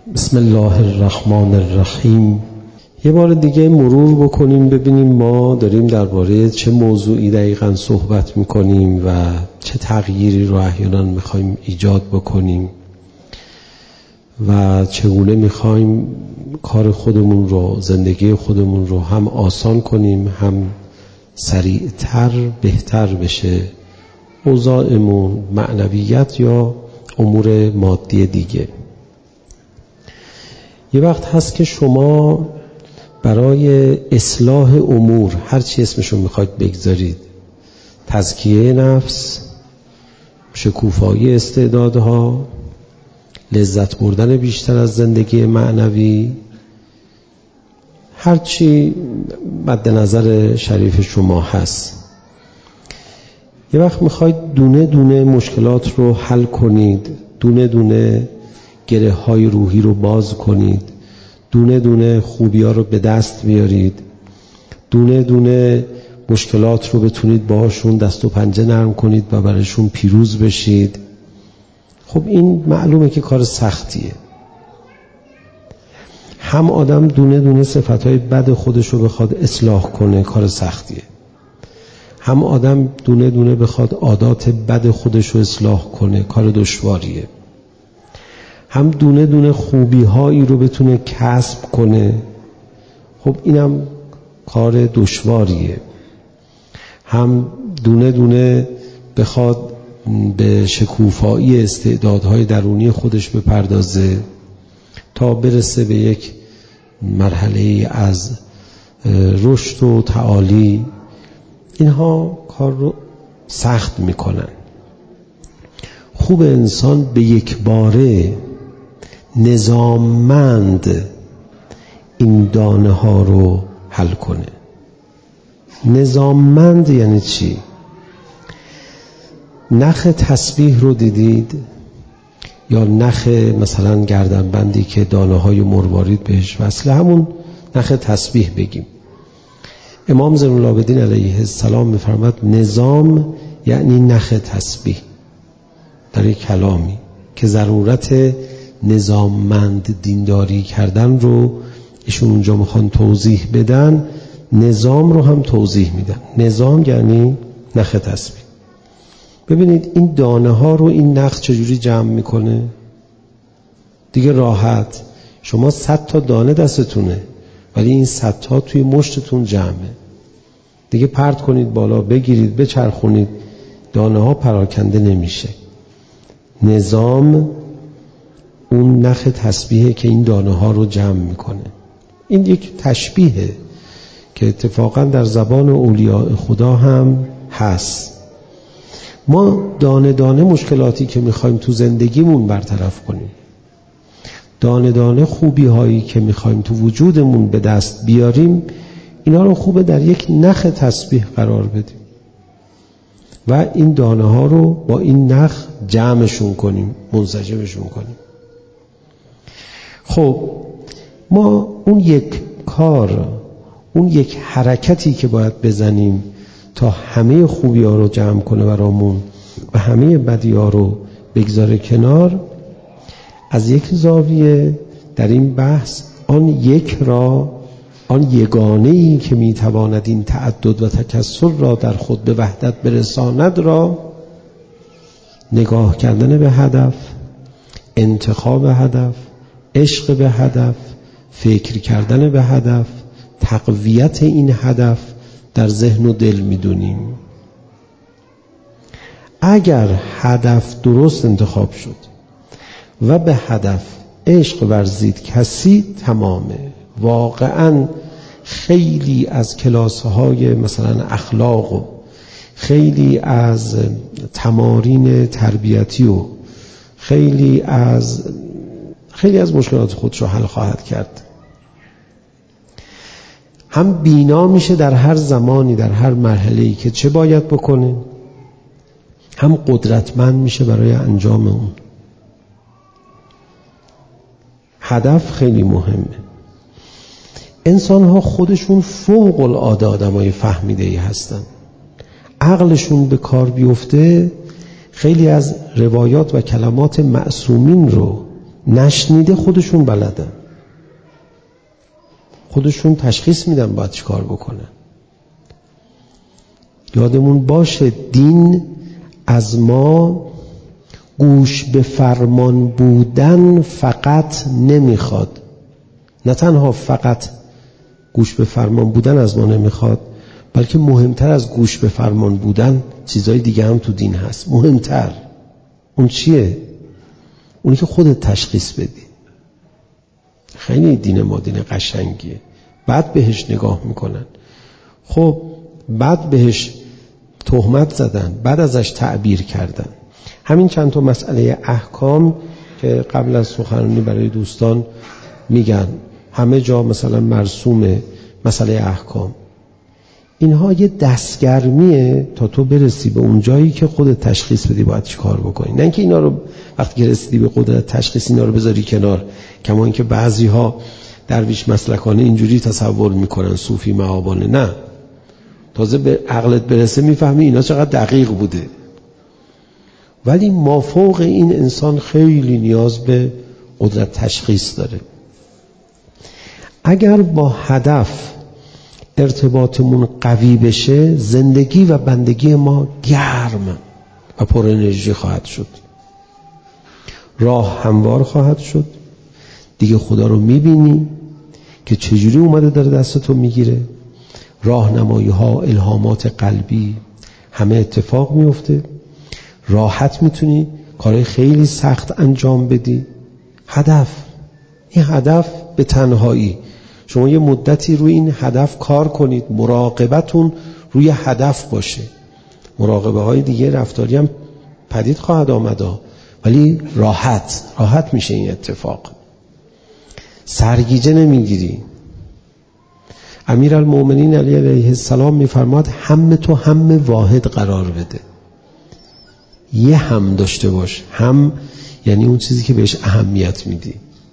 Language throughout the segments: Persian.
بسم الله الرحمن الرحیم. یه بار دیگه مرور بکنیم ببینیم ما داریم درباره چه موضوعی دقیقاً صحبت میکنیم و چه تغییری رو احیانا میخوایم ایجاد بکنیم و چگونه میخوایم کار خودمون رو، زندگی خودمون رو هم آسان کنیم، هم سریعتر بهتر بشه اوضاعمون، معنویت یا امور مادی دیگه. یه وقت هست که شما برای اصلاح امور، هر چی اسمشو میخواید بگذارید، تزکیه نفس، شکوفایی استعدادها، لذت بردن بیشتر از زندگی معنوی، هر چی مد نظر شریف شما هست، یه وقت میخواید دونه دونه مشکلات رو حل کنید، دونه دونه گره های روحی رو باز کنید، دونه دونه خوبی ها رو به دست بیارید، دونه دونه مشکلات رو بتونید باهاشون دست و پنجه نرم کنید و برایشون پیروز بشید. خب این معلومه که کار سختیه. هم آدم دونه دونه صفتهای بد خودش رو بخواد اصلاح کنه، کار سختیه. هم آدم دونه دونه بخواد عادات بد خودش رو اصلاح کنه، کار دشواریه. هم دونه دونه خوبی هایی رو بتونه کسب کنه، خب اینم کار دشواریه. هم دونه دونه بخواد به شکوفایی استعدادهای درونی خودش بپردازه تا برسه به یک مرحله از رشد و تعالی. اینها کار رو سخت میکنن. خوب انسان به یک باره نظاممند این دانه ها رو حل کنه. نظاممند یعنی چی؟ نخ تسبیح رو دیدید؟ یا نخ مثلا گردنبندی که دانه های مروارید بهش وصله، همون نخ تسبیح بگیم. امام زین العابدین علیه السلام میفرماد نظام یعنی نخ تسبیح. در یک کلامی که ضرورت نظاممند دینداری کردن رو ایشون اونجا میخوان توضیح بدن، نظام رو هم توضیح میدن. نظام یعنی نخ تسبیح. ببینید این دانه ها رو این نخ چجوری جمع میکنه؟ دیگه راحت، شما 100 تا دانه دستتونه ولی این 100 تا توی مشتتون جمعه. دیگه پرت کنید بالا، بگیرید بچرخونید، دانه ها پراکنده نمیشه. نظام اون نخ تسبیحه که این دانه ها رو جمع میکنه. این یک تشبیهه که اتفاقا در زبان اولیاء خدا هم هست. ما دانه دانه مشکلاتی که میخوایم تو زندگیمون برطرف کنیم، دانه دانه خوبی هایی که میخوایم تو وجودمون به دست بیاریم، اینا رو خوبه در یک نخ تسبیح قرار بدیم و این دانه ها رو با این نخ جمعشون کنیم، منسجمشون کنیم. خب ما اون یک کار، اون یک حرکتی که باید بزنیم تا همه خوبی ها رو جمع کنه برامون و همه بدی ها رو بگذاره کنار، از یک زاویه در این بحث آن یک را، آن یگانه‌ای که میتواند این تعدد و تکثر را در خود به وحدت برساند را، نگاه کردن به هدف، انتخاب هدف، عشق به هدف، فکر کردن به هدف، تقویت این هدف در ذهن و دل میدونیم. اگر هدف درست انتخاب شد و به هدف عشق ورزید کسی، تمامه. واقعا خیلی از کلاس‌های مثلا اخلاق و خیلی از تمارین تربیتی و خیلی از مشکلات خودش رو حل خواهد کرد. هم بینا میشه در هر زمانی، در هر مرحله‌ای که چه باید بکنه، هم قدرتمند میشه برای انجام اون. هدف خیلی مهمه. انسان ها خودشون فوق العاده آدمای فهمیده‌ای هستن. عقلشون به کار بیفته خیلی از روایات و کلمات معصومین رو نشنیده خودشون بلدن، خودشون تشخیص میدن باید چی کار بکنن. یادمون باشه دین از ما گوش به فرمان بودن فقط نمیخواد. نه تنها فقط گوش به فرمان بودن از ما نمیخواد، بلکه مهمتر از گوش به فرمان بودن چیزای دیگه هم تو دین هست. مهمتر اون چیه؟ اونی که خودت تشخیص بدی. خیلی دین ما دین قشنگیه. بعد بهش نگاه میکنن. خب بعد بهش تهمت زدن، بعد ازش تعبیر کردن. همین چند تا مسئله احکام که قبل از سخنرانی برای دوستان میگن همه جا مثلا مرسومه مسئله احکام، اینها یه دستگرمیه تا تو برسی به اون جایی که خودت تشخیص بدی باید چی کار بکنی. نه اینکه اینا رو وقتی که رسیدی به قدرت تشخیص اینا رو بذاری کنار، کما اینکه بعضی ها درویش مسلکانه اینجوری تصور میکنن، صوفی مآبانه. نه، تازه به عقلت برسه میفهمی اینا چقدر دقیق بوده. ولی مافوق این انسان خیلی نیاز به قدرت تشخیص داره. اگر با هدف ارتباطمون قوی بشه، زندگی و بندگی ما گرم و پر انرژی خواهد شد، راه هموار خواهد شد. دیگه خدا رو میبینی که چجوری اومده داره دستتو میگیره، راهنمایی ها، الهامات قلبی همه اتفاق میفته، راحت میتونی کارهای خیلی سخت انجام بدی. هدف، این هدف به تنهایی شما یه مدتی روی این هدف کار کنید، مراقبتون روی هدف باشه. مراقبه های دیگه رفتاری هم پدید خواهد آمده، ولی راحت میشه این اتفاق. سرگیجه نمیگیری. امیرالمومنین علی علیه السلام میفرماد هم تو هم واحد قرار بده. یه هم داشته باش. هم یعنی اون چیزی که بهش اهمیت میدی.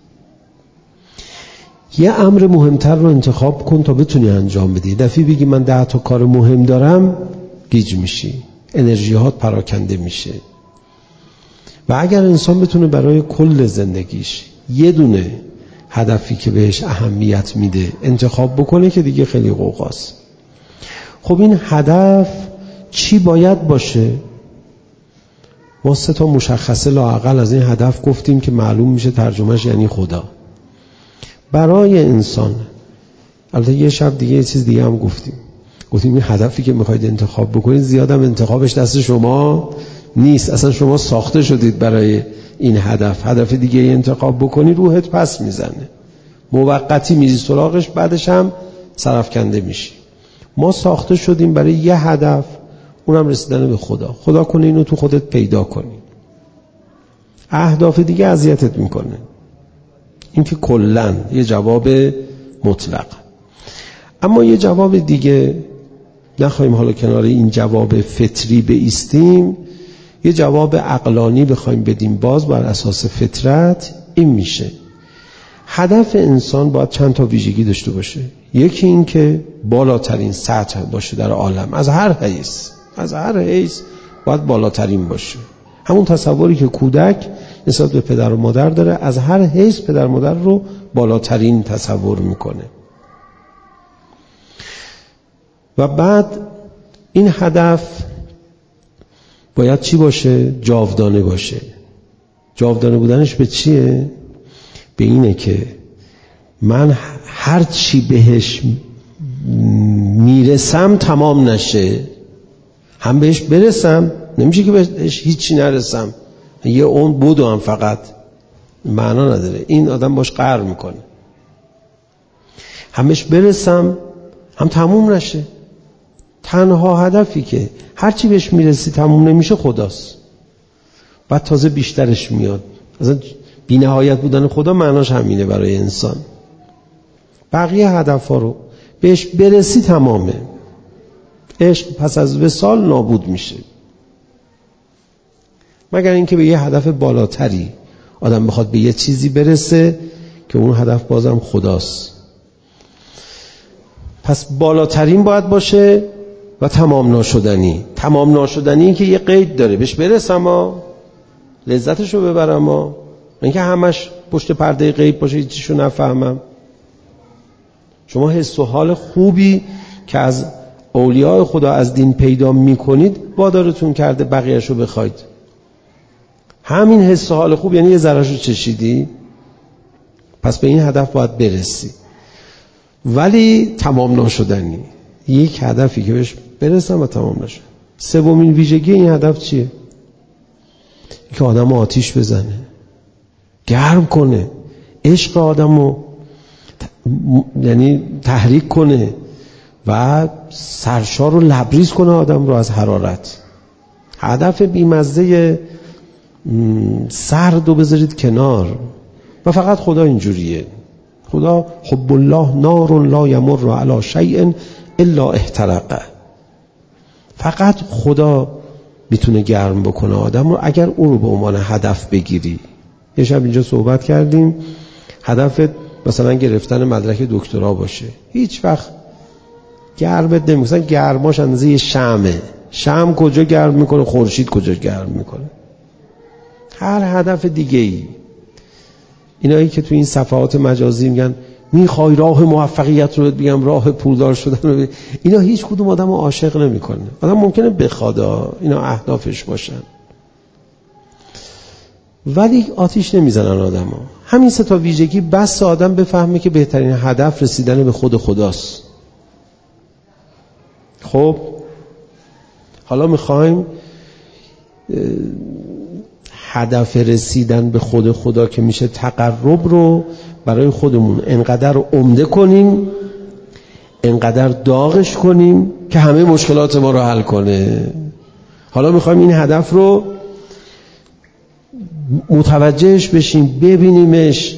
یه امر مهمتر رو انتخاب کن تا بتونی انجام بدی. دفعی بگی من 10 تا کار مهم دارم، گیج میشی، انرژیات پراکنده میشه. و اگر انسان بتونه برای کل زندگیش یه دونه هدفی که بهش اهمیت میده انتخاب بکنه که دیگه خیلی قوقاست. خب این هدف چی باید باشه؟ ما 3 تا مشخصه لااقل از این هدف گفتیم که معلوم میشه ترجمهش یعنی خدا. برای انسان، البته یه شب دیگه یه چیز دیگه هم گفتیم این هدفی که میخواید انتخاب بکنید زیادم انتخابش دست شما نیست. اصلا شما ساخته شدید برای این هدف دیگه انتخاب بکنی روحت پس میزنه، موقتی میزی سراغش، بعدش هم سرفکنده میشی. ما ساخته شدیم برای یه هدف، اونم رسیدن به خدا. خدا کنه اینو تو خودت پیدا کنی. اهداف دیگه اذیتت میکنه. این که کلن یه جواب مطلق. اما یه جواب دیگه، نخواهیم حالا کنار این جواب فطری بایستیم، یه جواب عقلانی بخوایم بدیم باز بر اساس فطرت، این میشه هدف انسان باید چند تا ویژگی داشته باشه. یکی این که بالاترین سطح باشه در عالم، از هر حیث باید بالاترین باشه. همون تصوری که کودک نسبت به پدر و مادر داره، از هر حیث پدر و مادر رو بالاترین تصور میکنه. و بعد این هدف باید چی باشه؟ جاودانه باشه. جاودانه بودنش به چیه؟ به اینه که من هر چی بهش میرسم تمام نشه، هم بهش برسم، نمیشه که بهش هیچی نرسم، یه اون بودو هم فقط معنا نداره، این آدم باش قهر میکنه. هم بهش برسم هم تموم نشه. تنها هدفی که هرچی بهش میرسی تموم نمیشه خداست. بعد تازه بیشترش میاد. اصلا بی نهایت بودن خدا معناش همینه برای انسان. بقیه هدفها رو بهش برسی تمامه. عشق پس از وصال نابود میشه، مگر اینکه به یه هدف بالاتری آدم بخواد به یه چیزی برسه که اون هدف بازم خداست. پس بالاترین باید باشه و تمام ناشدنی که یه قید داره، بهش برسم لذتشو ببرم اینکه همش پشت پرده غیب باشه هیچیشو نفهمم. شما حس و حال خوبی که از اولیاء خدا از دین پیدا میکنید وادارتون کرده بقیه‌شو بخواید. همین حس و حال خوب یعنی یه ذره‌شو چشیدی، پس به این هدف باید برسی، ولی تمام ناشدنی. یک هدفی که بهش برسم و تمام نشد. سومین ویژگی این هدف چیه؟ که آدمو آتیش بزنه، گرم کنه، عشق آدمو یعنی تحریک کنه و سرشار و لبریز کنه آدم رو از حرارت. هدف بیمزه سرد رو بذارید کنار و فقط خدا اینجوریه. خدا حب الله نار لا یمر علی شیء الا احترقه. فقط خدا میتونه گرم بکنه آدم رو اگر او رو به عنوان هدف بگیری. یه شب اینجا صحبت کردیم، هدفت مثلا گرفتن مدرک دکترا باشه، هیچ وقت گرمت نمیکنه. مثلا گرماش اندازه یه شمعه. شمع کجا گرم میکنه؟ خورشید کجا گرم میکنه؟ هر هدف دیگه ای. اینایی که تو این صفحات مجازی میگن میخوای راه موفقیت رو بگم راه پولدار شدن رو اینا هیچ کدوم آدمو عاشق نمیکنه. آدم ممکنه بخواد اینا اهدافش باشن ولی آتیش نمیزنن آدمو. همین سه تا ویژگی بس آدم بفهمه که بهترین هدف رسیدن به خود خداست. خب حالا میخوایم هدف رسیدن به خود خدا که میشه تقرب رو برای خودمون انقدر عمده کنیم، انقدر داغش کنیم که همه مشکلات ما رو حل کنه. حالا میخوایم این هدف رو متوجهش بشیم، ببینیمش،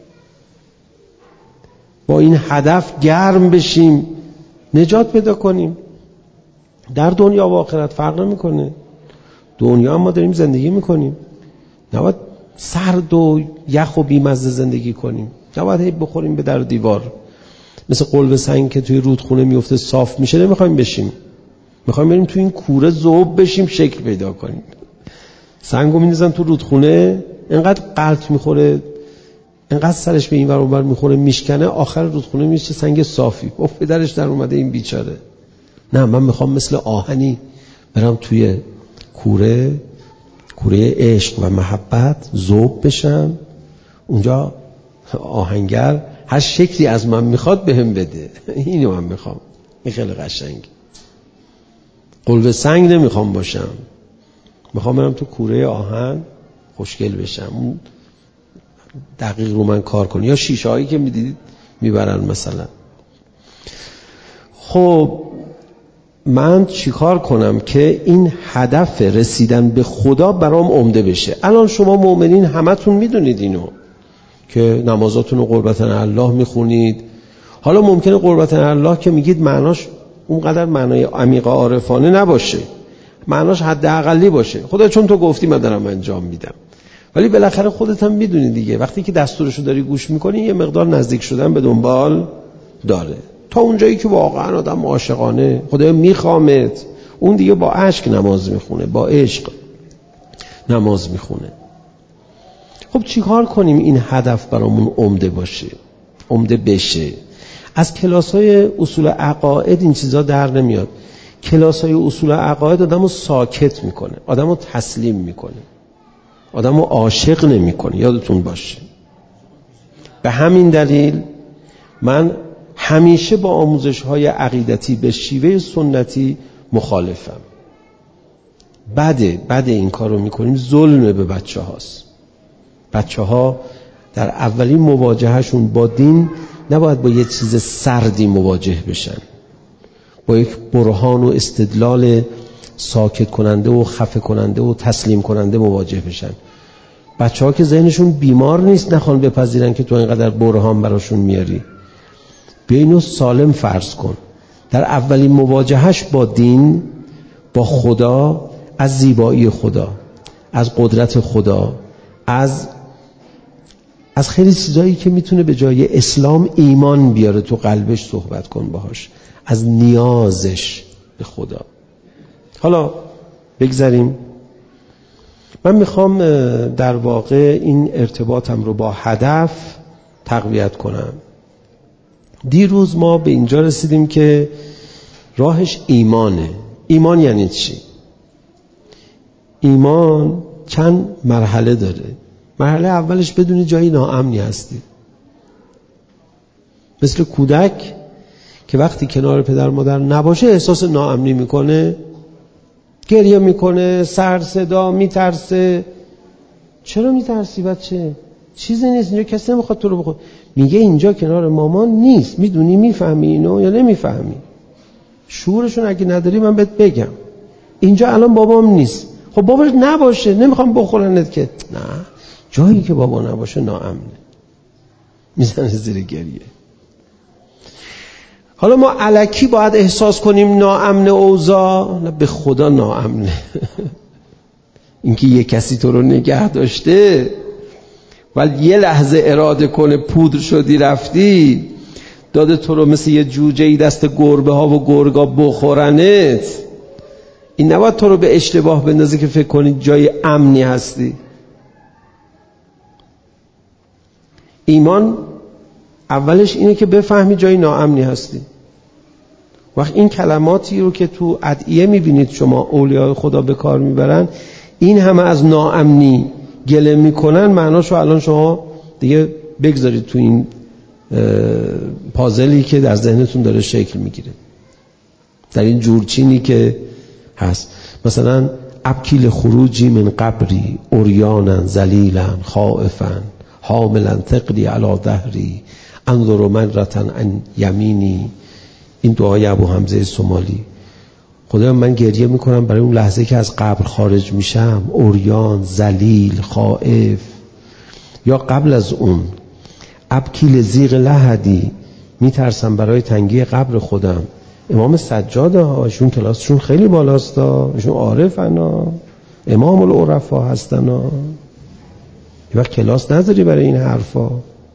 با این هدف گرم بشیم، نجات پیدا کنیم. در دنیا و آخرت فرق نمیکنه. دنیا هم ما داریم زندگی میکنیم، نباید سرد و یخ و بیمزه زندگی کنیم، نباید هی بخوریم به در دیوار. مثل قلب سنگ که توی رودخونه میفته صاف میشه نمیخوایم بشیم، میخوایم بریم توی این کوره ذوب بشیم، شکل پیدا کنیم. سنگو میندازن تو رودخونه، انقدر غلط میخوره، انقدر سرش به این ور اون ور میخوره میشکنه، آخر رودخونه میشه سنگ صافی. اوه پدرش در اومده این بیچاره. نه، من میخوام مثل آهنی برم توی کوره عشق و محبت ذوب بشم. اونجا آهنگر هر شکلی از من میخواد بهم بده. اینو من میخوام. این خیلی قشنگ. قلب سنگ نمیخوام باشم، میخوام برم تو کوره آهن خوشگل بشم، اون دقیق رو من کار کنه. یا شیشه هایی که میدیدید میبرن مثلا. خب من چیکار کنم که این هدف رسیدن به خدا برام عمده بشه؟ الان شما مؤمنین همتون میدونید اینو که نمازاتون رو قربتن الله میخونید. حالا ممکنه قربتن الله که میگید معناش اونقدر معنای عمیق عارفانه نباشه، معناش حداقلی باشه. خدا چون تو گفتی من دارم انجام میدم. ولی بالاخره خودت هم میدونی دیگه، وقتی که دستورشو داری گوش میکنی یه مقدار نزدیک شدن به دنبال داره. تا اونجایی که واقعا آدم عاشقانه خدا میخوامت، اون دیگه با اشک نماز میخونه، با عشق نماز میخونه. خب چیکار کنیم این هدف برامون عمده باشه، عمده بشه؟ از کلاس‌های اصول عقاید این چیزا در نمیاد. کلاس‌های اصول عقاید آدمو ساکت میکنه، آدمو تسلیم میکنه، آدمو عاشق نمیکنه. یادتون باشه. به همین دلیل من همیشه با آموزش‌های عقیدتی به شیوه سنتی مخالفم. بده این کارو میکنیم، ظلم به بچه‌هاست. بچه‌ها در اولین مواجههشون با دین نباید با یه چیز سردی مواجه بشن، با یک برهان و استدلال ساکت کننده و خفه کننده و تسلیم کننده مواجه بشن. بچه‌ها که ذهنشون بیمار نیست نخوان بپذیرن که تو اینقدر برهان براشون میاری. بیا اینو سالم فرض کن. در اولین مواجهش با دین، با خدا، از زیبایی خدا، از قدرت خدا، از خیلی چیزایی که میتونه به جای اسلام ایمان بیاره تو قلبش صحبت کن باهاش، از نیازش به خدا. حالا بگذاریم من میخوام در واقع این ارتباطم رو با هدف تقویت کنم. دیروز ما به اینجا رسیدیم که راهش ایمانه. ایمان یعنی چی؟ ایمان چند مرحله داره. مرحله اولش بدونی جایی ناامنی هستی، مثل کودک که وقتی کنار پدر مادر نباشه احساس ناامنی میکنه، گریه میکنه، سر صدا، میترسه. چرا میترسی بچه؟ چیزی نیست، اینجا کسی نمیخواد تو رو بخواد. میگه اینجا کنار مامان نیست. میدونی میفهمی اینو یا نمیفهمی؟ شعورشون اگه نداری من بهت بگم اینجا الان بابام نیست. خب باباش نباشه، نمیخوام بخورنت که. نه، جایی که بابا نباشه ناامنه، میزنه زیر گریه. حالا ما الکی باید احساس کنیم ناامن اوضاع؟ نه، به خدا ناامنه. اینکه یه کسی تو رو نگه داشته ولی یه لحظه اراده کنه پودر شدی رفتی، داده تو رو مثل یه جوجه‌ای دست گربه ها و گرگا بخورنت، این نباید تو رو به اشتباه بندازه که فکر کنی جای امنی هستی. ایمان اولش اینه که بفهمی جای ناامنی هستی. وقت این کلماتی رو که تو ادعیه میبینید شما اولیاء خدا به کار میبرن، این همه از ناامنی گله میکنن، معناشو الان شما دیگه بگذارید تو این پازلی که در ذهنتون داره شکل میگیره، در این جورچینی که هست. مثلا ابکی خروجی من قبری اوریانا ذلیلا خائفا حاملا ثقلی علی ظهری انظر مرة عن یمینی. این دعای ابو حمزه صومالی. خدا من گریه میکنم برای اون لحظه که از قبر خارج میشم، اوریان، ذلیل، خائف. یا قبل از اون ابکی لضیق لحدی، میترسم برای تنگی قبر خودم. امام سجاد ها، ایشون کلاسشون خیلی بالاست، ایشون عارفن ها، امام العرفا هستن ها. یه وقت کلاس نذاری برای این حرفا.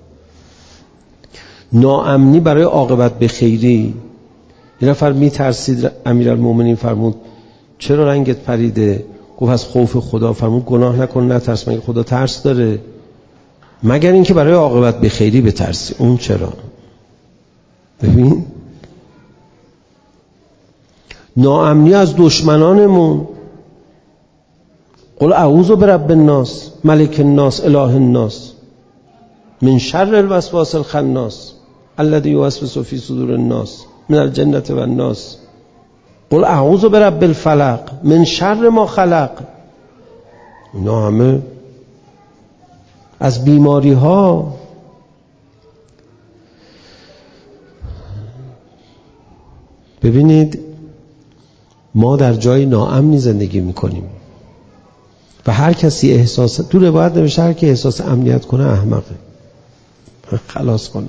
ناامنی برای عاقبت به خیری. یه نفر میترسید، امیرالمومنین فرمود چرا رنگت پریده؟ گفت از خوف خدا. فرمود گناه نکن نترس، مگه خدا ترس داره؟ مگر اینکه برای عاقبت به خیری بترسی. اون چرا؟ ببین، ناامنی از دشمنانمون. قل اعوذ برب الناس ملک الناس اله الناس من شر الوسواس الخناس الذي يوسوس في صدور الناس من الجنة والناس. قل اعوذ برب الفلق من شر ما خلق. اینا همه از بیماری ها. ببینید ما در جای ناامنی زندگی میکنیم و هر کسی احساس، تو روایت نوشته هر کی احساس امنیت کنه احمقه. خلاص کنه.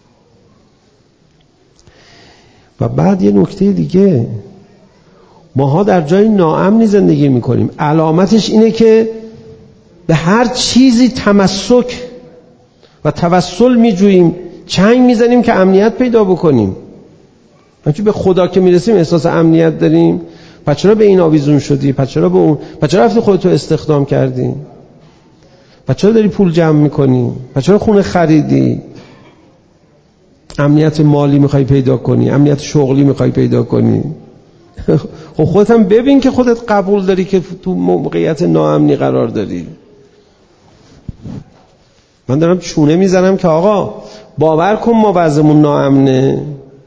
و بعد یه نکته دیگه، ماها در جای ناامنی زندگی میکنیم. علامتش اینه که به هر چیزی تمسک و توسل میجوییم، چنگ میزنیم که امنیت پیدا بکنیم. چون به خدا که میرسیم احساس امنیت داریم. پس چرا به این آویزون شدی؟ پس چرا به اون؟ پس چرا رفتی خودتو استخدام کردی؟ پس چرا داری پول جمع میکنی؟ پس چرا خونه خریدی؟ امنیت مالی میخوای پیدا کنی، امنیت شغلی میخوای پیدا کنی. خب خودت هم ببین که خودت قبول داری که تو موقعیت ناامنی قرار داری. من دارم چونه میزنم که آقا باور کن ما وضعمون ناامنه،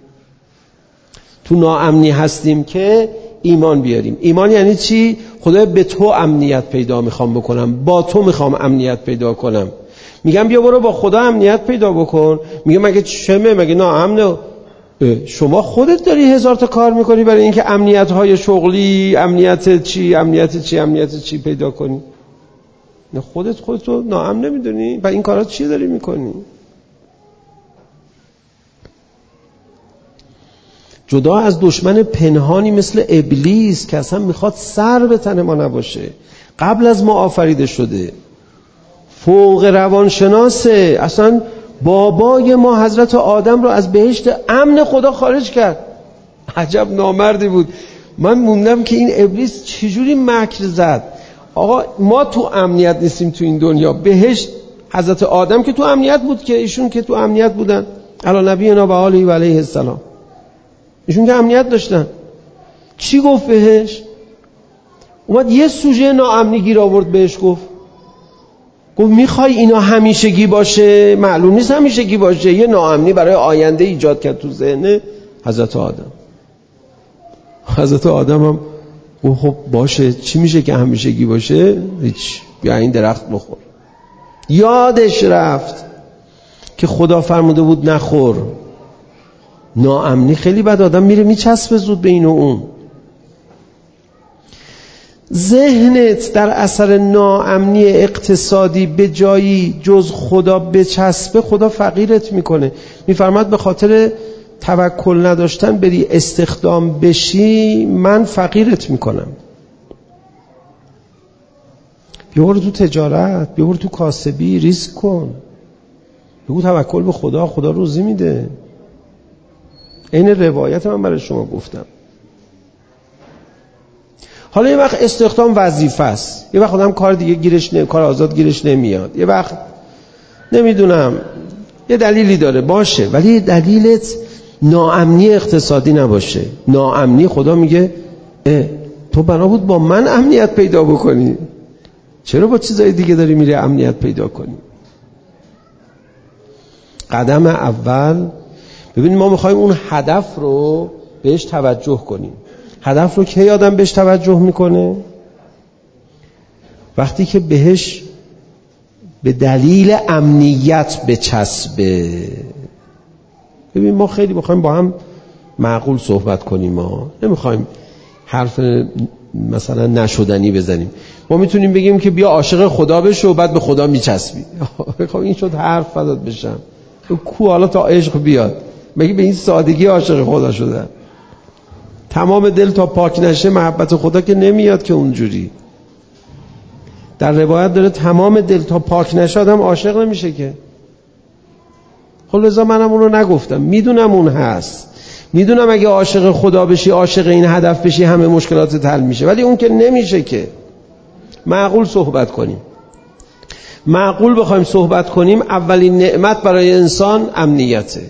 تو ناامنی هستیم که ایمان بیاریم. ایمان یعنی چی؟ خدایا به تو امنیت پیدا میخوام بکنم، با تو میخوام امنیت پیدا کنم. میگم بیا برو با خدا امنیت پیدا بکن. میگه مگه چمه؟ مگه ناامنه؟ شما خودت داری 1000 تا کار میکنی برای اینکه امنیت های شغلی، امنیت چی پیدا کنی. نه خودتو ناامن نمیدونی و این کارا چی داری میکنی؟ جدا از دشمن پنهانی مثل ابلیس که اصلا میخواد سر به تن ما نباشه، قبل از ما آفریده شده، فوق روانشناسه، اصلا بابای ما حضرت آدم رو از بهشت امن خدا خارج کرد. عجب نامردی بود. من موندم که این ابلیس چجوری مکر زد. آقا ما تو امنیت نیستیم تو این دنیا. بهشت حضرت آدم که تو امنیت بود، که ایشون که تو امنیت بودن، علی نبینا و آله و علیه السلام، ایشون که امنیت داشتن. چی گفت بهش؟ اومد یه سوژه ناامنی گیر آورد بهش، گفت میخوای اینا همیشگی باشه؟ معلوم نیست همیشگی باشه. یه ناامنی برای آینده ایجاد کرد تو ذهن حضرت آدم. حضرت آدم هم گفت خب باشه، چی میشه که همیشگی باشه؟ هیچ، بیا این درخت بخور. یادش رفت که خدا فرموده بود نخور. ناامنی خیلی بد، آدم میره میچسبه زود به این و اون. ذهنت در اثر ناامنی اقتصادی به جایی جز خدا بچسبه، خدا فقیرت میکنه. میفرماد به خاطر توکل نداشتن بری استخدام بشی، من فقیرت میکنم. بیار تو تجارت، بیار تو کاسبی، ریسک کن، بگو توکل به خدا، خدا روزی میده. این روایت من برای شما گفتم. حالا یه وقت استخدام وظیفه است، یه وقت آدم کار دیگه گیرش کار آزاد گیرش نمیاد، یه وقت نمیدونم یه دلیلی داره، باشه، ولی دلیلت ناامنی اقتصادی نباشه. ناامنی خدا میگه تو بنا بود با من امنیت پیدا بکنی، چرا با چیزای دیگه داری میری امنیت پیدا کنی؟ قدم اول، ببین ما میخوایم اون هدف رو بهش توجه کنیم. هدف رو کی آدم بهش توجه میکنه؟ وقتی که بهش به دلیل امنیت بچسبه. ببین ما خیلی میخوایم با هم معقول صحبت کنیم، ما نمیخوایم حرف مثلا نشدنی بزنیم. ما میتونیم بگیم که بیا عاشق خدا بشو و بعد به خدا میچسبی. خب این شد حرف فدات بشم، کو حالا تا عشق بیاد مگه به این سادگی عاشق خدا شدن؟ تمام دل تا پاک نشه محبت خدا که نمیاد که اونجوری. در روایت داره تمام دل تا پاک نشه آدم عاشق نمیشه که. خب لذا منم اونو نگفتم، میدونم اون هست، میدونم اگه عاشق خدا بشی، عاشق این هدف بشی، همه مشکلات حل میشه، ولی اون که نمیشه که. معقول صحبت کنیم. معقول بخوایم صحبت کنیم، اولین نعمت برای انسان امنیته.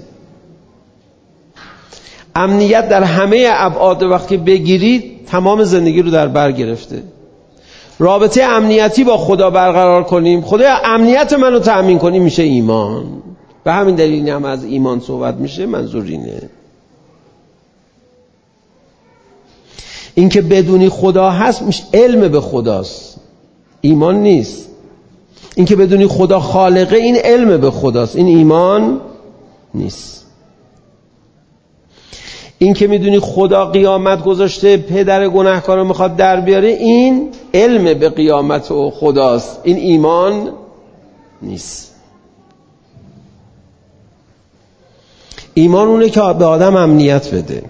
امنیت در همه ابعاد وقتی بگیرید تمام زندگی رو در بر گرفته. رابطه امنیتی با خدا برقرار کنیم، خدا امنیت منو تأمین کنی، میشه ایمان. به همین دلیل هم از ایمان صحبت میشه، منظور اینه. این که بدونی خدا هست میشه علم به خداست، ایمان نیست. این که بدونی خدا خالقه، این علم به خداست، این ایمان نیست. این که میدونی خدا قیامت گذاشته، پدر گناهکار رو میخواد در بیاره، این علم به قیامت و خداست، این ایمان نیست. ایمان اونه که به آدم امنیت بده.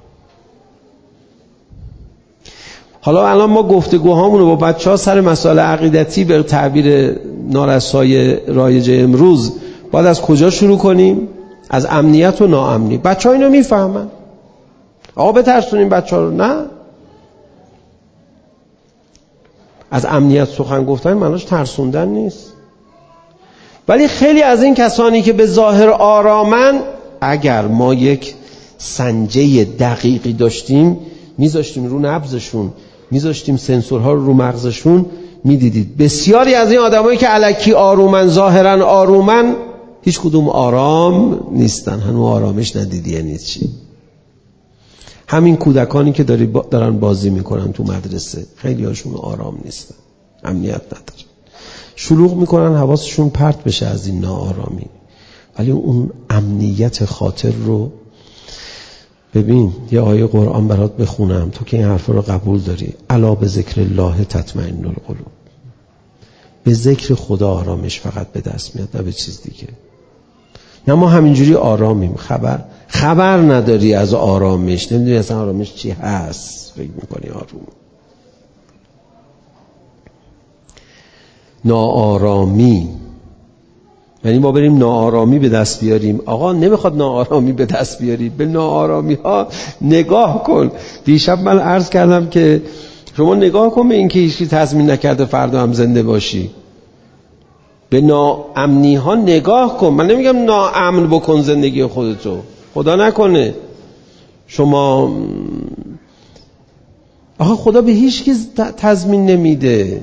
حالا الان ما گفتگوهامون رو با بچه‌ها سر مسائل عقیدتی به تعبیر نارسای رایج امروز باید از کجا شروع کنیم؟ از امنیت و ناامنی. بچه‌ها اینو میفهمن. آقا بترسونیم بچه‌ها رو؟ نه. از امنیت سخن گفتن معناش ترسوندن نیست. ولی خیلی از این کسانی که به ظاهر آرامن، اگر ما یک سنجه دقیقی داشتیم، میذاشتیم رو نبضشون، میذاشتیم سنسورها رو مغزشون، میدیدید بسیاری از این آدمایی که الکی آرومن، ظاهرا آرومن، هیچ کدوم آرام نیستن. هنوز آرامش ندیدی یعنی چی؟ همین کودکانی که دارن بازی میکنن تو مدرسه، خیلی هاشون آرام نیستن، امنیت ندارن، شلوغ میکنن، حواسشون پرت بشه از این ناآرامی. ولی اون امنیت خاطر رو ببین. یه آیه قرآن برات بخونم تو که این حرف رو قبول داری. الا به ذکر الله تطمئن القلوب. به ذکر خدا آرامش فقط به دست میاد، نه به چیز دیگه. نه ما همینجوری آرامیم، خبر نداری از آرامش، نمیدونی اصلا آرامش چی هست، فکر میکنی آروم. ناآرامی یعنی ما بریم ناآرامی به دست بیاریم. آقا نمیخواد ناآرامی به دست بیاری، به ناآرامی ها نگاه کن. دیشب من عرض کردم که شما نگاه کن به این که هیچکی تضمین نکرده فردا هم زنده باشی. به ناامنی ها نگاه کن. من نمیگم ناامن بکن زندگی خودتو، خدا نکنه. شما آخه خدا به هیچ کی تضمین نمیده.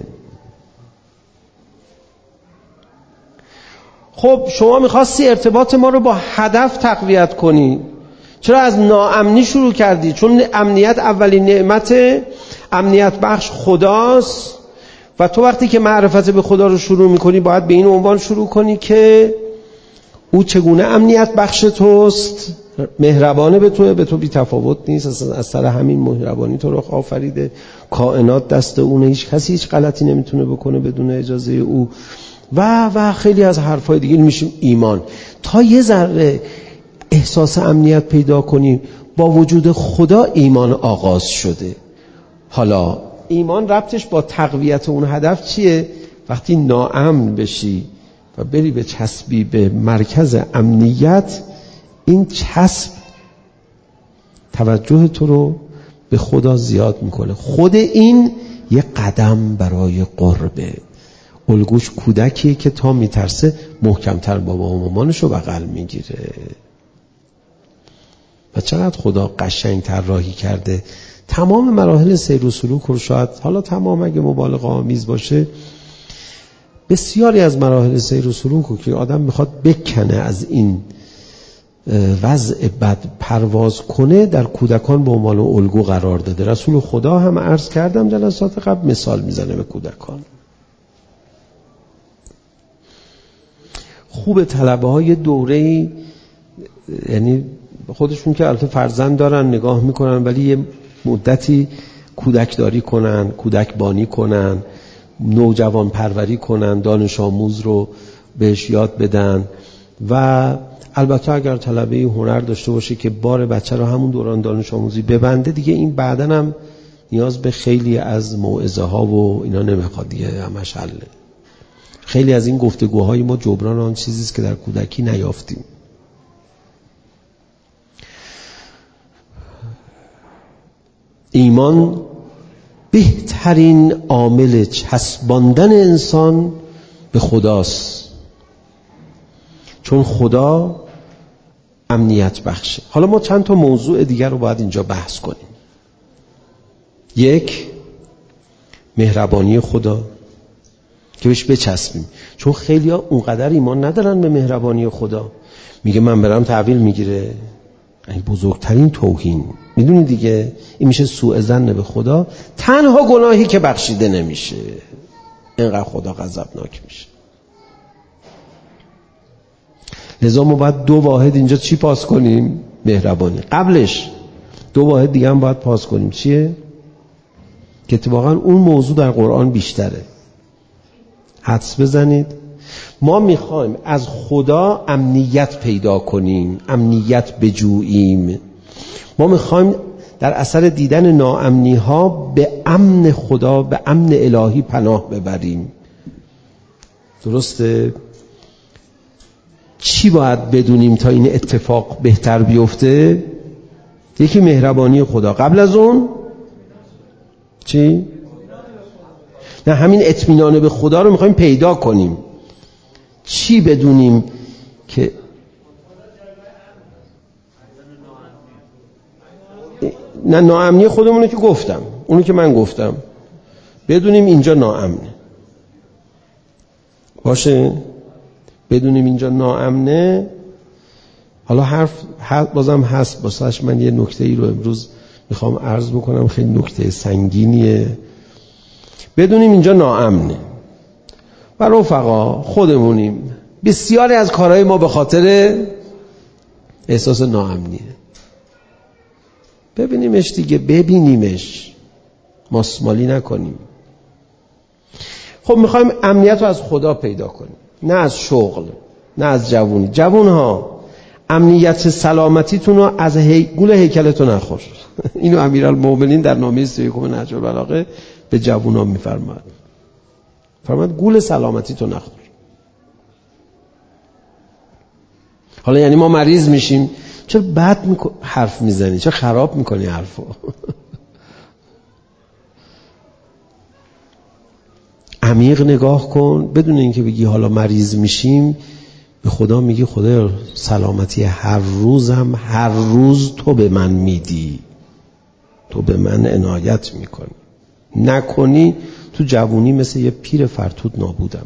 خب شما میخواستی ارتباط ما رو با هدف تقویت کنی، چرا از ناامنی شروع کردی؟ چون امنیت اولین نعمت، امنیت بخش خداست و تو وقتی که معرفت به خدا رو شروع میکنی باید به این عنوان شروع کنی که او چگونه امنیت بخش توست، مهربانه به توه، به تو بی تفاوت نیست، از سر همین مهربانی تو رو آفریده، کائنات دست اونه، هیچ کسی هیچ غلطی نمیتونه بکنه بدون اجازه او و خیلی از حرفای دیگه. میشیم ایمان. تا یه ذره احساس امنیت پیدا کنیم با وجود خدا ایمان آغاز شده. حالا ایمان ربطش با تقویت اون هدف چیه؟ وقتی ناامن بشی و بری به چسبی به مرکز امنیت، این چسب توجه تو رو به خدا زیاد میکنه. خود این یه قدم برای قربه. الگوش کودکیه که تا میترسه محکمتر بابا و مامانش رو بغل میگیره. و چقدر خدا قشنگ طراحی کرده تمام مراحل سیر و سلوک رو. شاید حالا تمام اگه مبالغه آمیز باشه، بسیاری از مراحل سیر و سلوک رو که آدم میخواد بکنه از این وضع بد پرواز کنه، در کودکان به عنوان الگو قرار داده. رسول خدا هم عرض کردم جلسات قبل مثال میزنه به کودکان. خوب طلبه های دوره‌ای، یعنی خودشون که البته فرزند دارن نگاه میکنن، ولی یه مدتی کودکداری کنن، کودک بانی کنن، نوجوان پروری کنن، دانش آموز رو بهش یاد بدن. و البته اگر طلبه هنر داشته باشه که بار بچه رو همون دوران دانش آموزی ببنده، دیگه این بعدن هم نیاز به خیلی از موعظه ها و اینا نمیخواد دیگه، همش حله. خیلی از این گفتگوهای ما جبران آن چیزیست که در کودکی نیافتیم. ایمان بهترین عامل چسباندن انسان به خداست، چون خدا امنیت بخشه. حالا ما چند تا موضوع دیگر رو باید اینجا بحث کنیم. یک، مهربانی خدا که بهش بچسبیم، چون خیلی ها اونقدر ایمان ندارن به مهربانی خدا. میگه من برم تحویل میگیره، این بزرگترین توهین. میدونی دیگه این میشه سوء ظن به خدا، تنها گناهی که بخشیده نمیشه، اینقدر خدا غضبناک میشه. لذا ما باید دو واحد اینجا چی پاس کنیم؟ مهربانی. قبلش دو واحد دیگه هم باید پاس کنیم. چیه؟ که اتفاقا اون موضوع در قرآن بیشتره. حدس بزنید. ما میخوایم از خدا امنیت پیدا کنیم، امنیت بجوییم. ما میخوایم در اثر دیدن ناامنی ها به امن خدا، به امن الهی پناه ببریم. درسته؟ چی باید بدونیم تا این اتفاق بهتر بیفته؟ یکی مهربانی خدا. قبل از اون چی؟ نه، همین اطمینان به خدا رو میخوایم پیدا کنیم. چی بدونیم که نه، ناامنی خودمونه که گفتم، اونو که من گفتم، بدونیم اینجا ناامنه باشه، بدونیم اینجا ناامنه. حالا حرف بازم هست واسش. من یه نکته ای رو امروز میخوام عرض بکنم، خیلی نکته سنگینیه. بدونیم اینجا ناامنه و رفقا خودمونیم. بسیاری از کارهای ما به خاطر احساس ناامنیه. ببینیمش دیگه، ببینیمش، ماسمالی نکنیم. خب میخوایم امنیت رو از خدا پیدا کنیم، نه از شغل، نه از جوونی. جوونها امنیت سلامتیتون رو از گول هیکلتون نخور. اینو امیرالمومنین در نامه 31 نهج البلاغه به جوونا میفرماد. فرمود گول سلامتیتون نخور. حالا یعنی ما مریض میشیم، چرا بد حرف میزنی، چرا خراب میکنی حرفو؟ عمیق نگاه کن، بدون اینکه بگی حالا مریض میشیم، به خدا میگی خدا سلامتی هر روز تو به من میدی، تو به من عنایت میکنی، نکنی تو جوونی مثل یه پیر فرتود نابودم.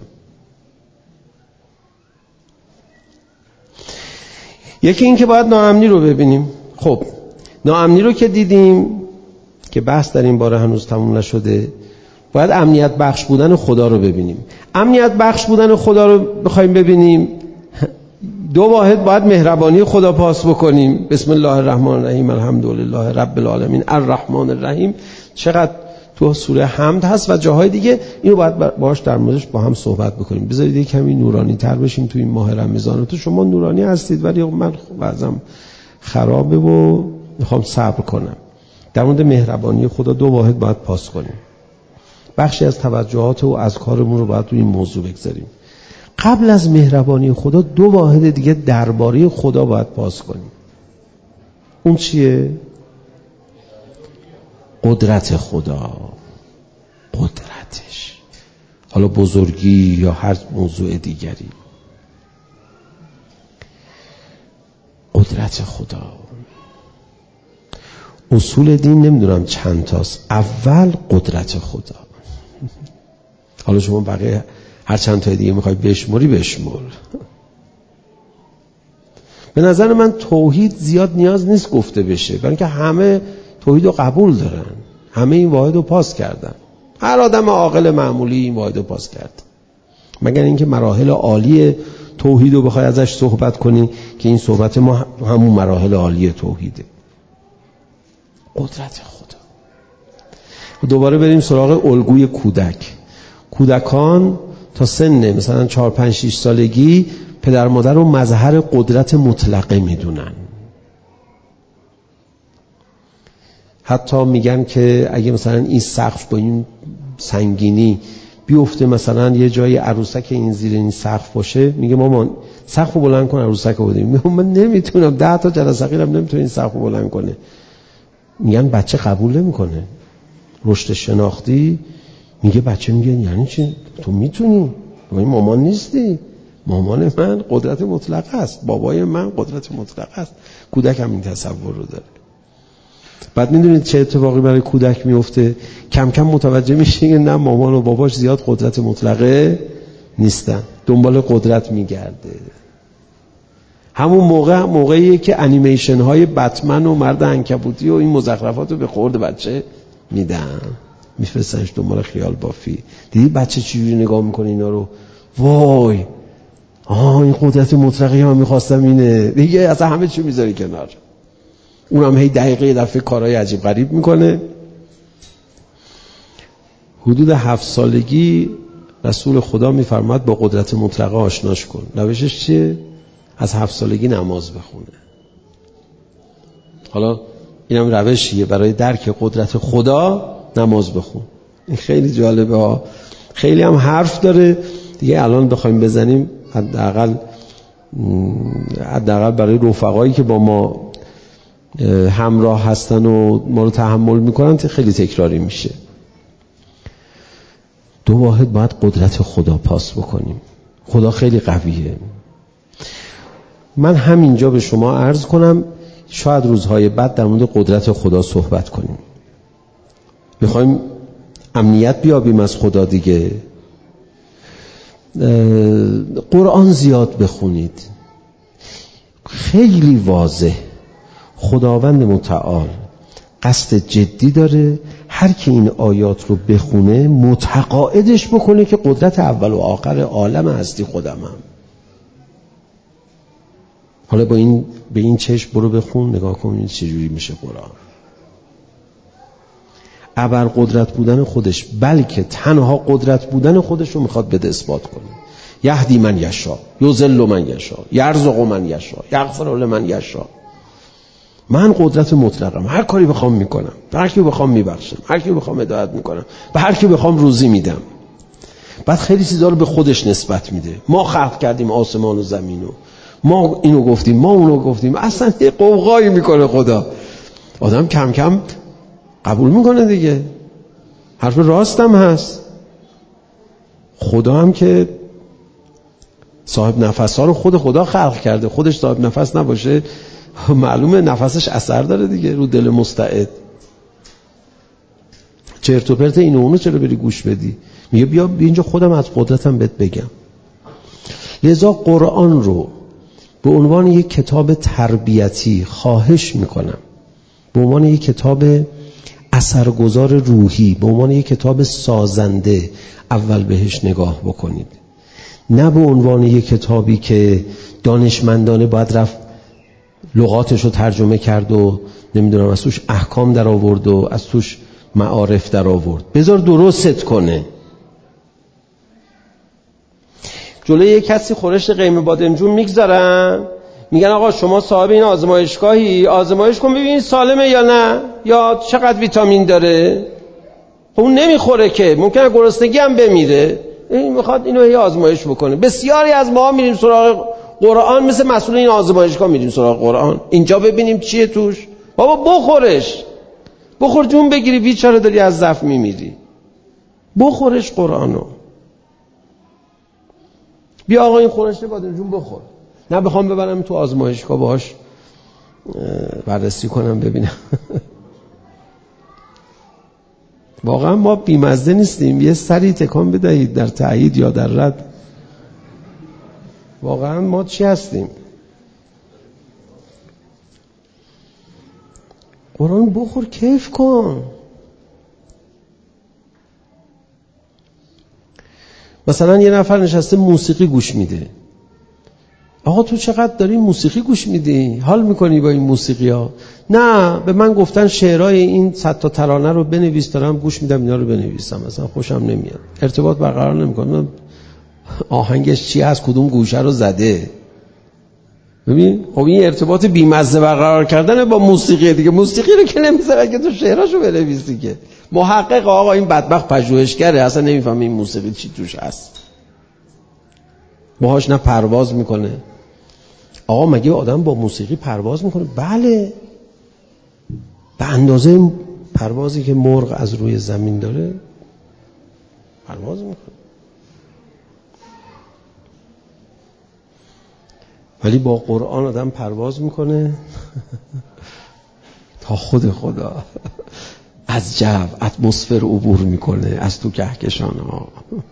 یکی این که باید ناامنی رو ببینیم. خب ناامنی رو که دیدیم که بحث در این باره هنوز تموم نشده، باید امنیت بخش بودن خدا رو ببینیم. امنیت بخش بودن خدا رو بخوایم ببینیم، دو واحد باید مهربانی خدا پاس بکنیم. بسم الله الرحمن الرحیم الحمدلله رب العالمین الرحمن الرحیم چقدر تو سوره حمد هست و جاهای دیگه، اینو باید باهاش در موردش با هم صحبت بکنیم. بذارید یک کمی نورانی تر بشیم تو این ماه رمضان. تو شما نورانی هستید ولی من بعضم خرابه و میخوام صبر کنم. در مورد مهربانی خدا دو واحد باید پاس کنیم. بخشی از توجهات و اذکارمون رو باید تو این موضوع بگذاریم. قبل از مهربانی خدا دو واحد دیگه درباره خدا باید پاس کنیم. اون چیه؟ قدرت خدا، قدرتش، حالا بزرگی یا هر موضوع دیگری. قدرت خدا. اصول دین نمیدونم چند تاست. اول قدرت خدا. حالا شما بقیه هر چند تای دیگه میخوای بشمر. به نظر من توحید زیاد نیاز نیست گفته بشه، برای اینکه همه توحید رو قبول دارن، همه این واحد رو پاس کردن. هر آدم عاقل معمولی این واحد رو پاس کرد، مگر اینکه مراحل عالی توحید رو بخوای ازش صحبت کنی که این صحبت ما همون مراحل عالی توحیده. قدرت خدا. دوباره بریم سراغ الگوی کودک. کودکان تا سن مثلا 4 5 6 سالگی پدر مادر رو مظهر قدرت مطلقه میدونن. حتی میگن که اگه مثلا این سقف با این سنگینی بیفته، مثلا یه جای عروسک این زیر این سقف باشه، میگه مامان سقف رو بلند کن عروسک رو بدیم. میگم من نمیتونم، 10 تا جرثقیلم نمیتونه این سقف رو بلند کنه. میگن بچه قبول نمیکنه. رشد شناختی میگه بچه میگه یعنی چی؟ تو میتونی؟ تو این مامان نیستی؟ مامان من قدرت مطلق است، بابای من قدرت مطلق است. کودک هم این تصور رو داره. بعد میدونید چه اتفاقی برای کودک میفته؟ کم کم متوجه میشه که نه مامان و باباش زیاد قدرت مطلقه نیستن، دنبال قدرت میگرده. همون موقعیه که انیمیشن های بتمن و مرد عنکبوتی و این مزخرفات رو به خورد بچه میدن، میفرستنش دنبال خیال بافی. دیدی بچه چجوری نگاه میکنه اینا رو؟ وای این قدرت مطلقه من میخواستم اینه دیگه، اصلا همه چی میذاری کنار. اونم هی دقیقه دفعه کارهای عجیب غریب میکنه. حدود 7 سالگی رسول خدا میفرماد با قدرت مطلقه آشناش کن. روشش چیه؟ از 7 سالگی نماز بخونه. حالا اینم روشیه برای درک قدرت خدا، نماز بخون. این خیلی جالبه ها، خیلی هم حرف داره دیگه. الان بخوایم بزنیم حداقل برای رفقایی که با ما همراه هستن و ما رو تحمل میکنن خیلی تکراری میشه. دو واحد باید قدرت خدا پاس بکنیم. خدا خیلی قویه. من همینجا به شما عرض کنم، شاید روزهای بعد در مورد قدرت خدا صحبت کنیم. میخوایم امنیت بیابیم از خدا دیگه. قرآن زیاد بخونید. خیلی واضح خداوند متعال قصد جدی داره هر کی این آیات رو بخونه متقاعدش بکنه که قدرت اول و آخر عالم هستی خودمم. حالا به این چشم برو بخون، نگاه کن این چجوری میشه قرآن. ابر قدرت بودن خودش، بلکه تنها قدرت بودن خودش رو میخواد بده اثبات کنه. یهدی من یشا، یضل من یشا، یرزق من یشا، یغفر لمن یشا. من قدرت مطلقم، هر کاری بخوام میکنم، هر کی بخوام میبخشم، هر کی بخوام هدایت میکنم و هر کی بخوام روزی میدم. بعد خیلی چیزا رو به خودش نسبت میده. ما خلق کردیم آسمان و زمین و ما اینو گفتیم، ما اونو گفتیم. اصلا یه قوقایی میکنه خدا. آدم کم کم قبول میکنه دیگه، حرف راستم هست. خدا هم که صاحب نفس ها رو خود خدا خلق کرده، خودش صاحب نفس نباشه معلومه نفسش اثر داره دیگه رو دل مستعد. چرت و پرت اینو اونو چرا بری گوش بدی؟ میگه بیا اینجا خودم از قدرتم بهت بگم. لذا قرآن رو به عنوان یک کتاب تربیتی خواهش میکنم، به عنوان یک کتاب اثرگذار روحی، به عنوان یک کتاب سازنده اول بهش نگاه بکنید، نه به عنوان یک کتابی که دانشمندانه باید رفت لغاتش رو ترجمه کرد و نمیدونم از توش احکام در آورد و از توش معارف در آورد. بذار درست کنه. جلوی یک کسی خورش قیم بادمجون میگذارن، میگن آقا شما صاحب این آزمایشگاهی، آزمایش کن ببین سالمه یا نه، یا چقدر ویتامین داره. خب اون نمیخوره که، ممکنه گرسنگی هم بمیره، این میخواد اینو هی آزمایش بکنه. بسیاری از ما میریم سراغ قرآن، مثل مسئول این آزمایشگاه میریم سراغ قرآن، اینجا ببینیم چیه توش. بابا بخورش، بخور جون بگیری، بیچاره داری از ضعف میمیری. بخورش قرآنو. بیا آقا این خورش بادمجون بخور. نه بخوام ببرم تو آزمایشگاه باهاش بررسی کنم ببینم. واقعا ما بیمزه نیستیم؟ یه سری تکان بدهید در تایید یا در رد. واقعا ما چی هستیم؟ قرآن بخور کیف کن. مثلا یه نفر نشسته موسیقی گوش میده. آقا تو چقدر داری موسیقی گوش میدی؟ حال میکنی با این موسیقی ها؟ نه، به من گفتن شعرهای این 100 تا ترانه رو بنویس، دارم گوش میدم اینا رو بنویسم، مثلا خوشم نمیاد، ارتباط برقرار نمیکنم. آهنگش چی هست، کدوم گوشه رو زده؟ ببین خب این ارتباط بیمزه برقرار کردن با موسیقی دیگه. موسیقی رو که نمیذاره که تو شعراشو بنویسی که. محقق آقا این بدبخت پژوهشگره، اصلا نمیفهمه این موسیقی چی توش هست، باهاش نه پرواز میکنه. آقا مگه آدم با موسیقی پرواز میکنه؟ بله، به اندازه پروازی که مرغ از روی زمین داره پرواز میکنه. ولی با قرآن آدم پرواز میکنه تا خود خدا از جو اتمسفر عبور میکنه، از تو کهکشان ها.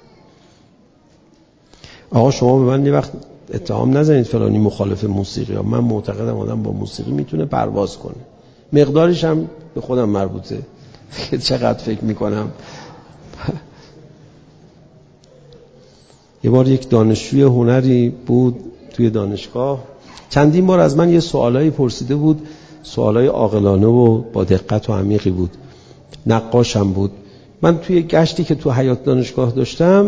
آقا شما به من یه وقت اتهام نزنید فلانی مخالف موسیقی ها. من معتقدم آدم با موسیقی میتونه پرواز کنه. مقدارش هم به خودم مربوطه که چقدر فکر میکنم. یه بار یک دانشجوی هنری بود توی دانشگاه، چندین بار از من یه سوالایی پرسیده بود، سوالای عاقلانه و با دقت و عمیقی بود. نقاشم بود. من توی گشتی که تو حیاط دانشگاه داشتم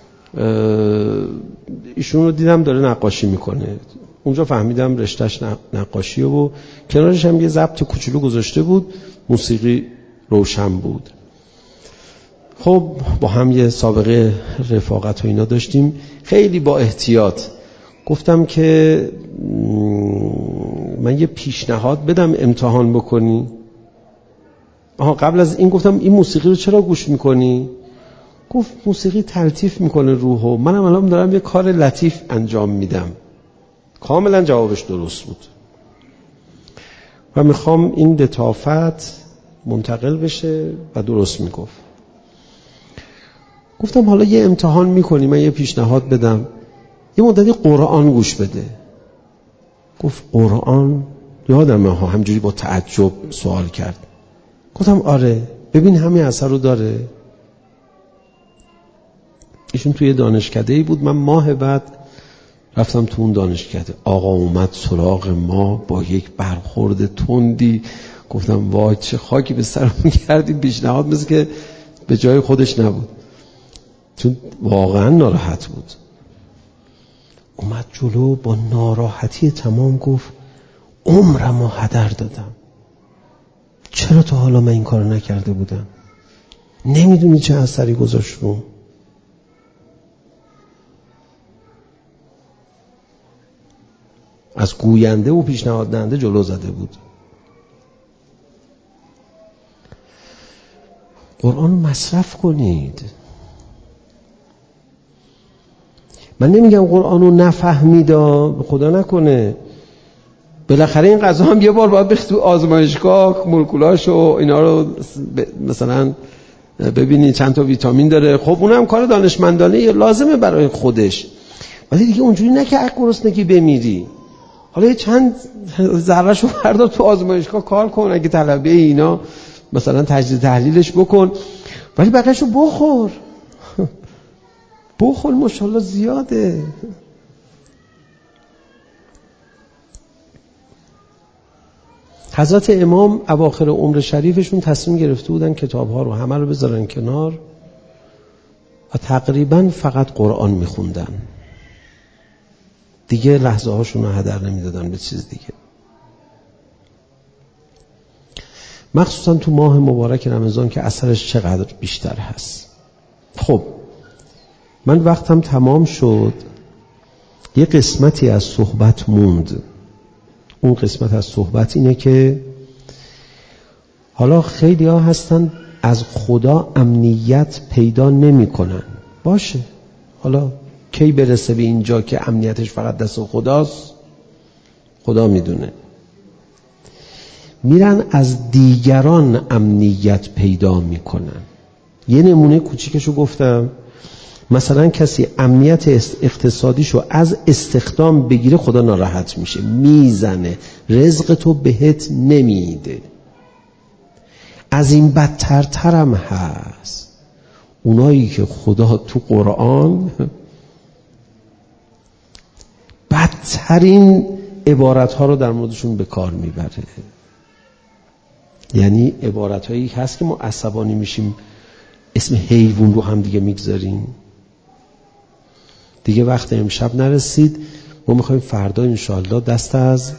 ایشون رو دیدم داره نقاشی میکنه. اونجا فهمیدم رشتهش نقاشیه و کنارش هم یه ضبط کوچولو گذاشته بود، موسیقی روشن بود. خب با هم یه سابقه رفاقت و اینا داشتیم. خیلی با احتیاط گفتم که من یه پیشنهاد بدم امتحان بکنی. قبل از این گفتم این موسیقی رو چرا گوش میکنی؟ گفت موسیقی تلطیف میکنه روحو. منم الان دارم یه کار لطیف انجام میدم. کاملا جوابش درست بود و میخوام این لطافت منتقل بشه و درست میگفت. گفتم حالا یه امتحان میکنی، من یه پیشنهاد بدم، یه مدتی قرآن گوش بده. گفت قرآن؟ یادمه همجوری با تعجب سوال کرد. گفتم آره، ببین همین اثر رو داره. ایشون توی دانشکده‌ای بود. من ماه بعد رفتم تو اون دانشکده. آقا اومد سراغ ما با یک برخورد تندی. گفتم وای چه خاکی به سرمون کردیم. پیشنهاد مثل که به جای خودش نبود، چون واقعا ناراحت بود. اومد جلو با ناراحتی تمام گفت عمرمو هدر دادم. چرا تا حالا من این کارو نکرده بودم؟ نمیدونی چه اثری گذاشت روم. از گوینده و پیشنهاد دهنده جلو زده بود. قرآن مصرف کنید. من نمیگم قرآن رو نفهمیدا، خدا نکنه، بالاخره این قضا هم یه بار باید بره تو آزمایشگاه مولکولاش و اینا رو مثلا ببینی چند تا ویتامین داره. خب اونم کار دانشمندانه لازمه برای خودش، ولی دیگه اونجوری نه که گرسنگی بمیری. حالا چند ذرهشو بردار تو آزمایشگاه کار کن، اگه طلبه اینا مثلا تجزیه تحلیلش بکن، ولی بقیه‌شو بخور. بخور ماشاءالله زیاده. حضرت امام اواخر عمر شریفشون تصمیم گرفته بودن کتاب‌ها رو همه رو بذارن کنار و تقریبا فقط قرآن میخوندن. دیگه لحظه هاشون رو هدر نمیدادن به چیز دیگه. مخصوصا تو ماه مبارک رمضان که اثرش چقدر بیشتر هست. خب من وقتم تمام شد، یه قسمتی از صحبت موند. اون قسمت از صحبت اینه که حالا خیلی ها هستن از خدا امنیت پیدا نمی کنن. باشه، حالا کی برسه به اینجا که امنیتش فقط دست خداست؟ خدا میدونه. میرن از دیگران امنیت پیدا میکنن. یه نمونه کوچیکشو گفتم، مثلا کسی امنیت اقتصادیشو از استخدام بگیره خدا ناراحت میشه، میزنه، رزق تو بهت نمیده. از این بدترترم هست، اونایی که خدا تو قرآن بدترین عبارتها رو در موردشون به کار میبره. یعنی عبارتهایی هست که ما عصبانی میشیم، اسم حیوان رو هم دیگه میگذاریم. دیگه وقت امشب نرسید، ما میخوایم فردا انشاءالله دست از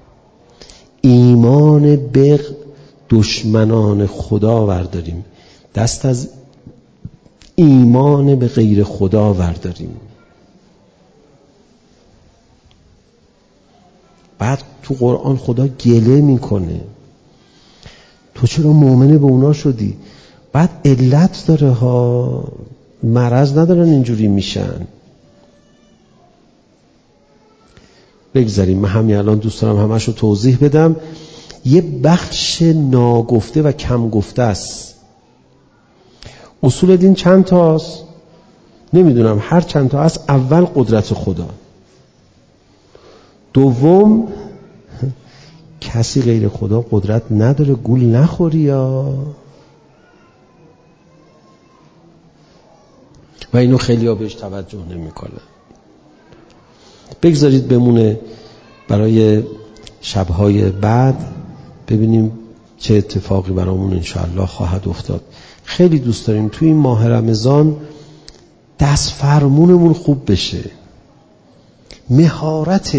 ایمان به دشمنان خدا ورداریم، دست از ایمان به غیر خدا ورداریم. بعد تو قرآن خدا گله میکنه، تو چرا مؤمن به اونا شدی؟ بعد علت داره ها، مرض ندارن اینجوری میشن. بگذاریم، من همین الان دوست دارم همش رو توضیح بدم. یه بخش ناگفته و کم گفته است. اصول دین چند تاست؟ نمیدونم، هر چند تا هست. اول قدرت خدا، دوم کسی غیر خدا قدرت نداره، گول نخوری یا. و اینو خیلی ها بهش توجه نمی کنن. بگذارید بمونه برای شبهای بعد، ببینیم چه اتفاقی برامون انشاءالله خواهد افتاد. خیلی دوست داریم توی این ماه رمضان دست فرمونمون خوب بشه، مهارت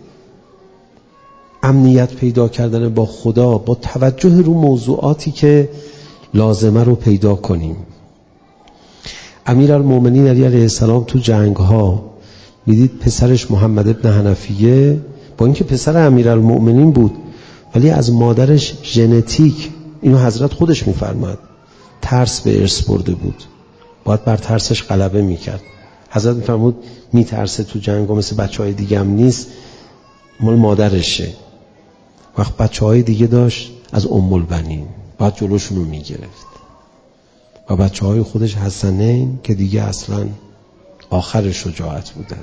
امنیت پیدا کردن با خدا با توجه رو موضوعاتی که لازمه رو پیدا کنیم. امیرالمومنین علی علیه السلام تو جنگ ها میدید پسرش محمد ابن حنفیه، با اینکه پسر امیرالمومنین بود ولی از مادرش ژنتیک، اینو حضرت خودش میفرماد، ترس به ارث برده بود، باید بر ترسش غلبه میکرد. حضرت میفرمود میترسه تو جنگ ها مثل بچه های دیگه هم نیست، مال مادرشه. وقت بچه های دیگه داشت از ام البنین، باید جلوشونو میگرفت. و بچه های خودش حسنین که دیگه اصلا آخر شجاعت بودن.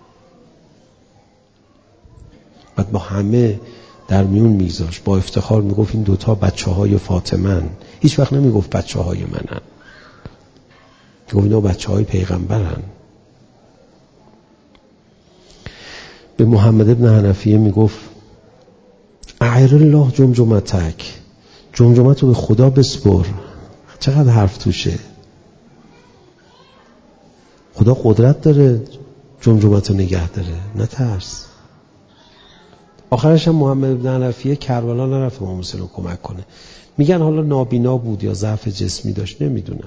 بعد با همه در میون میگذاشت، با افتخار میگفت این دوتا بچه های فاطمه‌ن. هیچ وقت نمیگفت بچه های منن، گفت اینا بچه های پیغمبرن. به محمد ابن حنفیه میگفت اعیر الله جمجمتک، جمجمت رو به خدا بسپر. چقدر حرف توشه. خدا قدرت داره جمجمت رو نگه داره، نه ترس. آخرش هم محمد ابن حنفیه کربلا نرفت امام حسین رو کمک کنه. میگن حالا نابینا بود یا ضعف جسمی داشت، نمیدونم.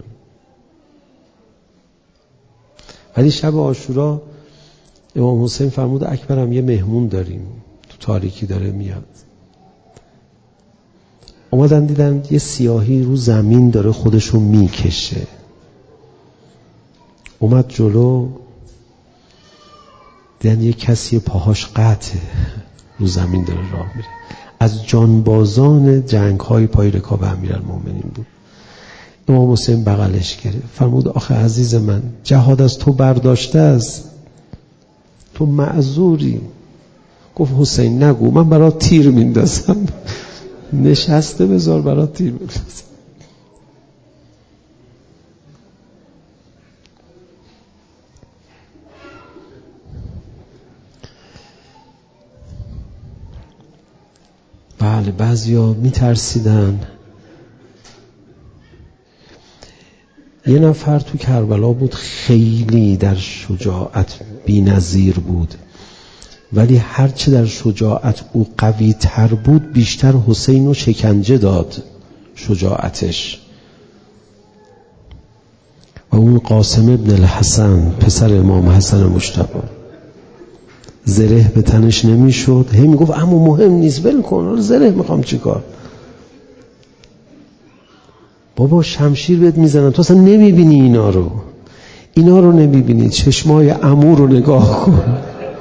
ولی شب عاشورا امام حسین فرمود اکبرم یه مهمون داریم، تو تاریکی داره میاد. اومدن دیدن یه سیاهی رو زمین داره خودشو میکشه. اومد جلو، دیدن یک کسی پاهاش قطعه رو زمین داره راه میره. از جانبازان جنگ‌های پای رکاب امیرالمومنین بود. امام حسین بغلش گرفت، فرمود آخه عزیز من، جهاد از تو برداشته است، تو معذوری. گفت حسین نگو، من برات تیر میندازم. نشسته بذار برات تیر میندازم. بله بعضیا میترسیدن. یه نفر تو کربلا بود خیلی در شجاعت بی‌نظیر بود، ولی هرچه در شجاعت او قوی تر بود بیشتر حسین رو شکنجه داد شجاعتش. و اون قاسم ابن الحسن پسر امام حسن مجتبی، زره به تنش نمیشد، هی میگفت اما مهم نیست ول کن، زره میخوام چیکار. بابا شمشیر بهت میزنن، تو اصلا نمیبینی اینا رو نمیبینی، چشمای عمو رو نگاه کن.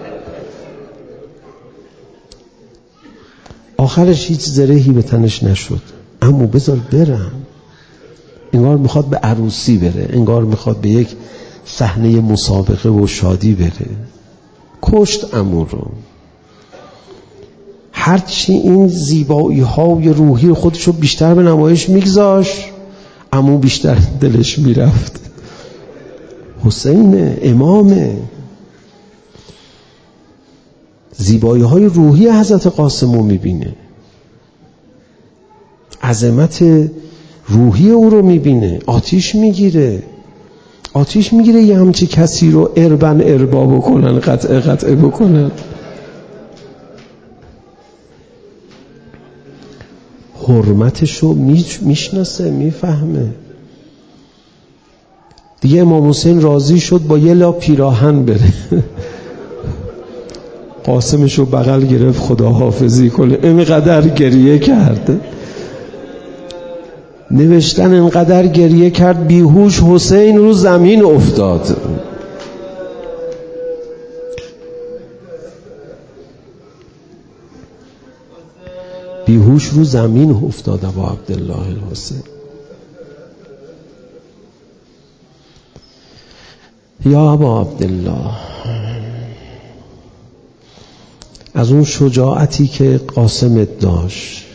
آخرش هیچ زرهی به تنش نشد. عمو بذار برم. انگار میخواد به عروسی بره، انگار میخواد به یک صحنه مسابقه و شادی بره. کشت عمو رو. هرچی این زیبایی های روحی خودشو بیشتر به نمایش میگذاشت، عمو بیشتر دلش میرفت. حسین امامه. زیبایی های روحی حضرت قاسم رو میبینه، عظمت روحی او رو میبینه، آتیش میگیره یه همچی کسی رو اربا بکنن، قطعه بکنن. حرمتش رو میشناسه، میفهمه. دیگه امام حسین راضی شد با یه لا پیراهن بره. قاسمش رو بغل گرفت خداحافظی کنه. اینقدر گریه کرد، نوشتن اینقدر گریه کرد بیهوش حسین رو زمین افتاد. بیهوش رو زمین افتاد ابا عبدالله الحسین. یا ابا عبدالله، از اون شجاعتی که قاسمت داشت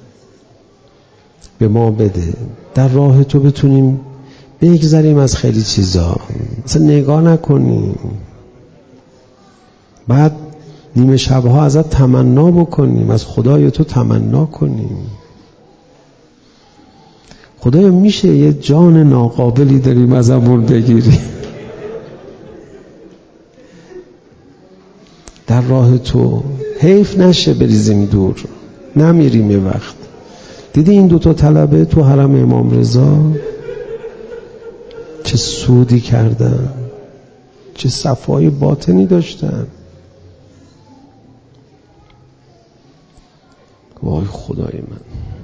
به ما بده، در راه تو بتونیم بگذریم از خیلی چیزا، مثلا نگاه نکنیم، بعد نیمه شبها ازت تمنا بکنیم، از خدای تو تمنا کنیم. خدایا میشه یه جان ناقابلی داریم ازمون بگیری؟ در راه تو حیف نشه بریزیم دور، نمیریم. یه وقت دیدی این دوتا طلبه تو حرم امام رضا چه سودی کردن، چه صفای باطنی داشتن. وای خدای من،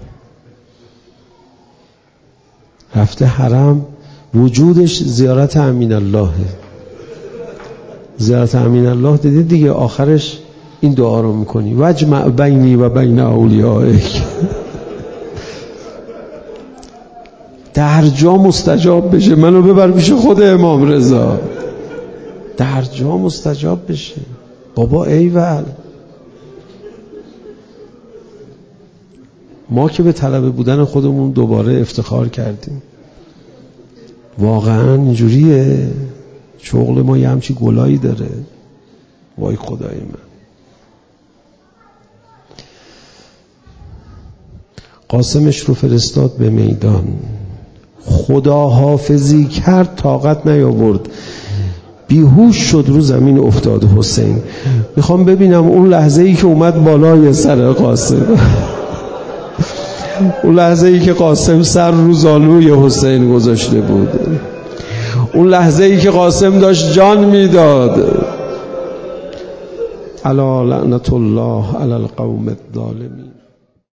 رفته حرم، وجودش زیارت امین الله. زیارت امین الله دیدی دیگه، آخرش این دعا رو میکنی وجمع بینی و بین اولیائک. در جا مستجاب بشه، منو ببر پیش خود امام رضا، در جا مستجاب بشه. بابا ایول، ما که به طلبه بودن خودمون دوباره افتخار کردیم. واقعا اینجوریه، شغل ما یه همچی گلایی داره. وای خدای من. قاسمش رو فرستاد به میدان، خدا حافظی کرد، طاقت نیاورد، بیهوش شد، رو زمین افتاد حسین. میخوام ببینم اون لحظه ای که اومد بالای سر قاسم، اون لحظه ای که قاسم سر رو زانوی حسین گذاشته بود، اون لحظه ای که قاسم داشت جان میداد. الا لعنت الله علی القوم الظالمین.